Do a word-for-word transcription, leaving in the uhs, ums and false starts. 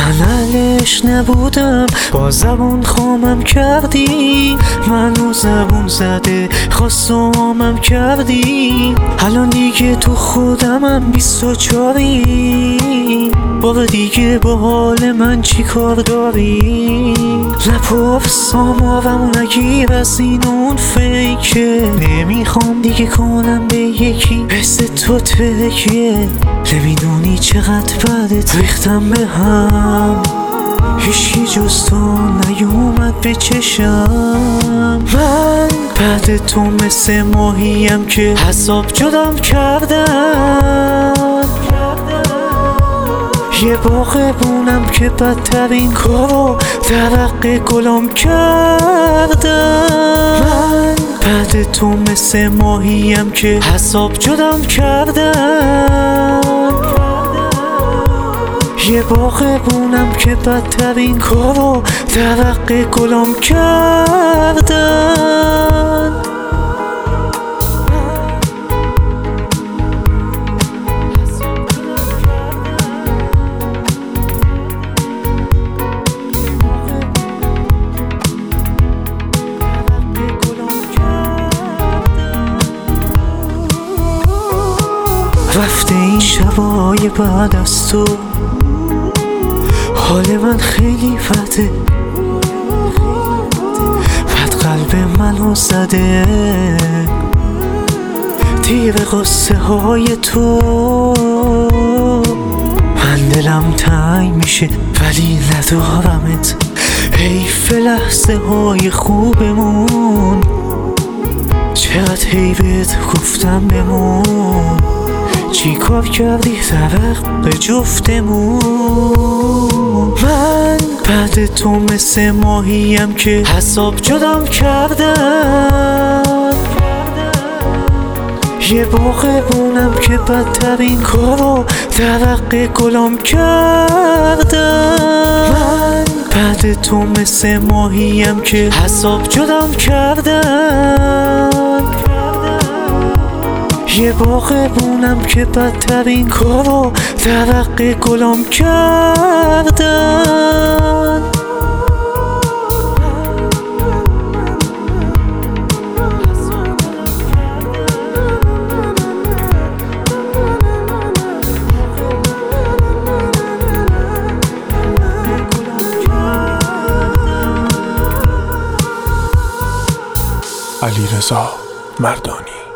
من اهلش نبودم، با زبون خامم کردی، منو زبون زده خواستمم کردی. الان دیگه تو خودمم بیست و چاری، بابا دیگه با حال من چی کار داری؟ نپرس آمارمو نگیر از این اون فیکه، نمیخوام دیگه کنم به یکی مثل تو تکیه. نمیدونی چقدر بدت ریختم به هم، هیچی جز تو نیومد به چشم. من بعد تو مثل ماهیم که حساب جدام کردم، یه باغبونم که بدترین کارو درق گلام کردم. من بعد تو مثل ماهیم که حساب جدام کردم، یه باغبونم که بدترین کارو درق گلام کردم. رفته این شبای بعد از تو، حال من خیلی بده، بد قلب منو زده تیر قصه های تو. من دلم تنگ میشه ولی ندارمت، حیف لحظه های خوبمون، چقدر حیفت گفتم بمون. چی کار کردی در جفتمون؟ من بعد تو مثل ماهیم که حساب جدام کردم، یه باغبونم که بدترین کارو درق گلام کردم. من بعد تو مثل ماهیم که حساب جدام کردم، یه باغبونم که بدترین کارو درق گلام کردن. علیرضا مردانی.